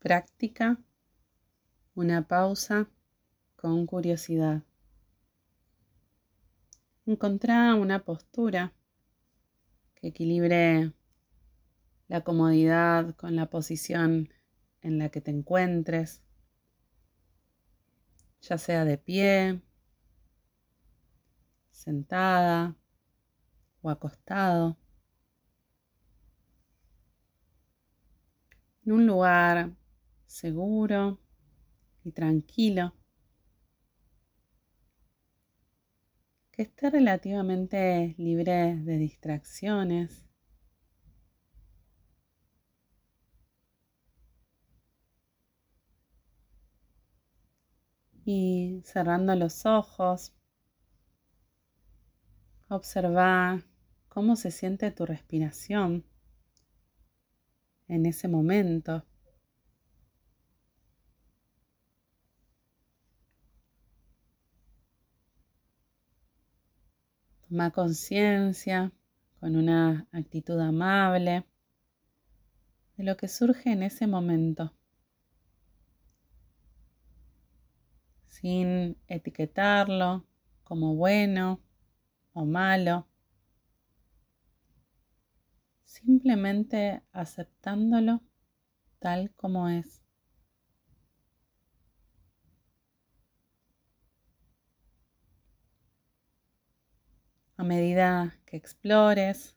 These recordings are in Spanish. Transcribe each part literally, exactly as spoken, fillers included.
Práctica, una pausa con curiosidad. Encontrá una postura que equilibre la comodidad con la posición en la que te encuentres, ya sea de pie, sentada o acostado, en un lugar seguro y tranquilo, que esté relativamente libre de distracciones. Y cerrando los ojos, observa cómo se siente tu respiración en ese momento. Toma conciencia con una actitud amable de lo que surge en ese momento, sin etiquetarlo como bueno o malo, simplemente aceptándolo tal como es. A medida que explores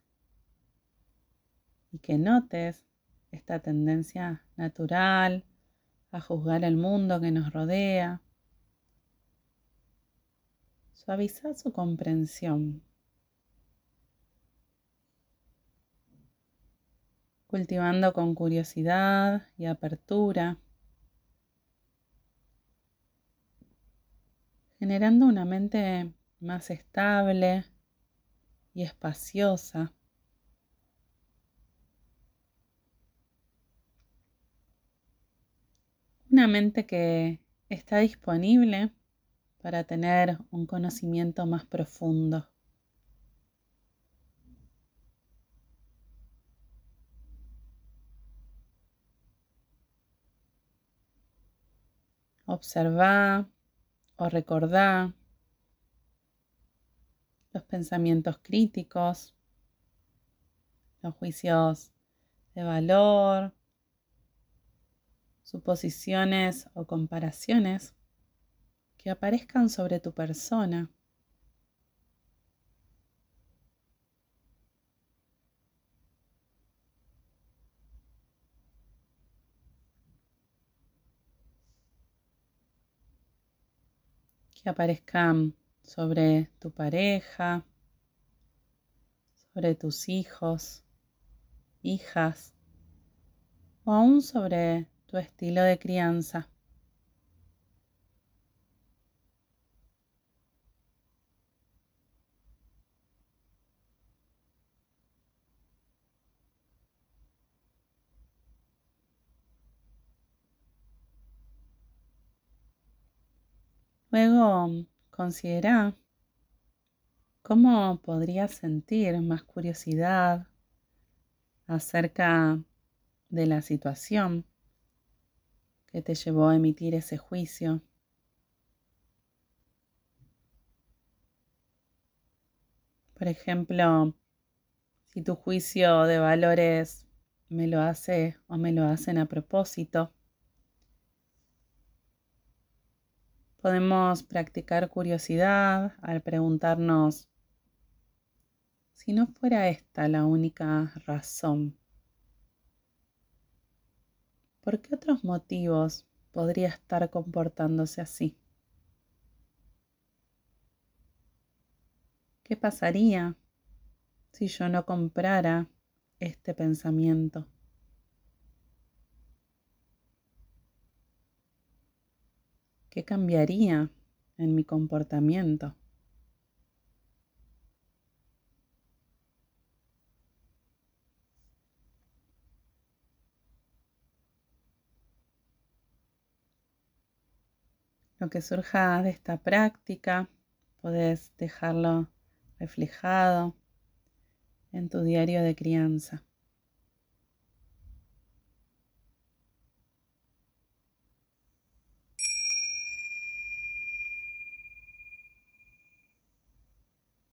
y que notes esta tendencia natural a juzgar el mundo que nos rodea, suaviza su comprensión, cultivando con curiosidad y apertura, generando una mente más estable y espaciosa. Una mente que está disponible para tener un conocimiento más profundo. Observa o recordá los pensamientos críticos, los juicios de valor, suposiciones o comparaciones que aparezcan sobre tu persona. Que aparezcan sobre tu pareja, sobre tus hijos, hijas, o aún sobre tu estilo de crianza. Luego considera cómo podrías sentir más curiosidad acerca de la situación que te llevó a emitir ese juicio. Por ejemplo, si tu juicio de valores me lo hace o me lo hacen a propósito, podemos practicar curiosidad al preguntarnos: si no fuera esta la única razón, ¿por qué otros motivos podría estar comportándose así? ¿Qué pasaría si yo no comprara este pensamiento? ¿Qué cambiaría en mi comportamiento? Lo que surja de esta práctica, podés dejarlo reflejado en tu diario de crianza.